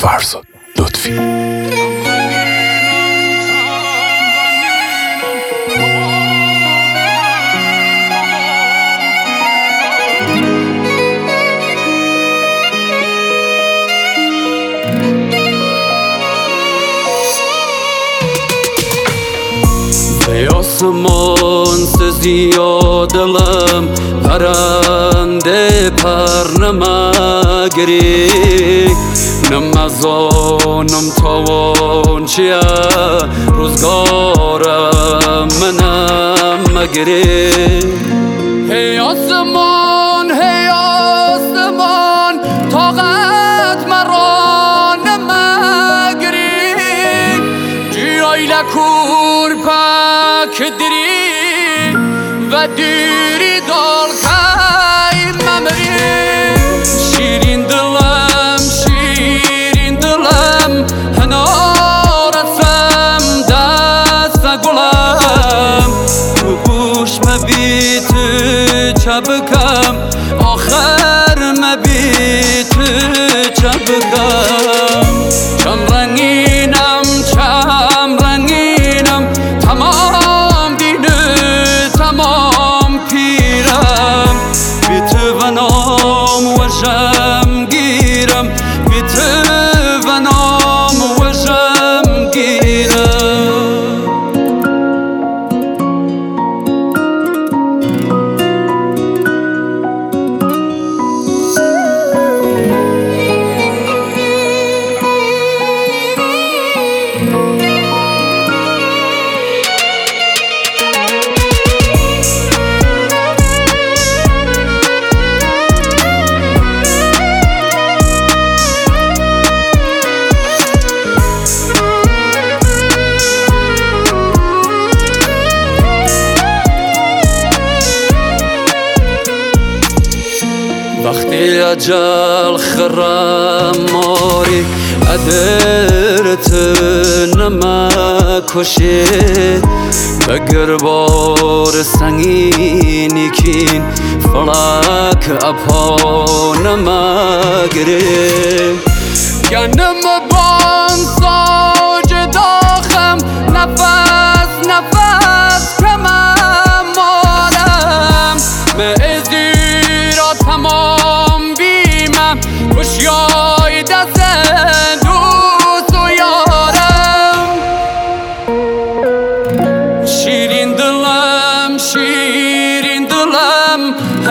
فرزاد لطفی. ای آسمان سزیا دلم پرنده پر نمگری نمزانم تاوان چیه روزگارم منم مگری. ای آسمان طاقت مرا نمگری جیای لکور پاک دری و دیری دال کای ممری. شیرین دلم هنارتم دست گلم تو گوش مبیت چبکم آخر مبیت چبکم. چم رنگینم تمام دینه تمام پیرم بی تو و نام و جم گیرم بی تو و نام و جم گیرم. وقتی اجل خرم ماری ادرت نمکشی بگر بار سنگینی کین فلک اپا نمگری. گنم بان ساج داخم نفس کمم مارم مزی را تمام بیمم کشیای دست دوست و یارم. شیرین دلم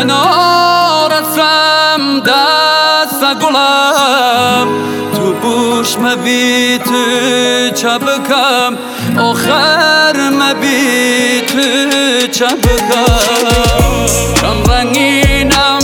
هنارتم دست گلم تو گوش مبیت چبکم آخر مبیت چبکم. چم رنگینم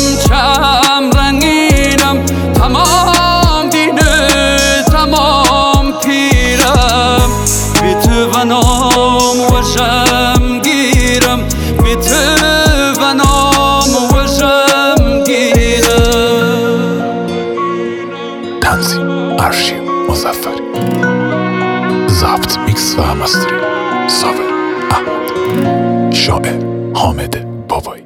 تمام دینه تمام پیرم بی تو و نام و جم گیرم بی تو و نام و جم گیرم. تنظیم ارشیو مظفری، ضبط میکس و مستری صابر احمد، شاعر حامد بابایی.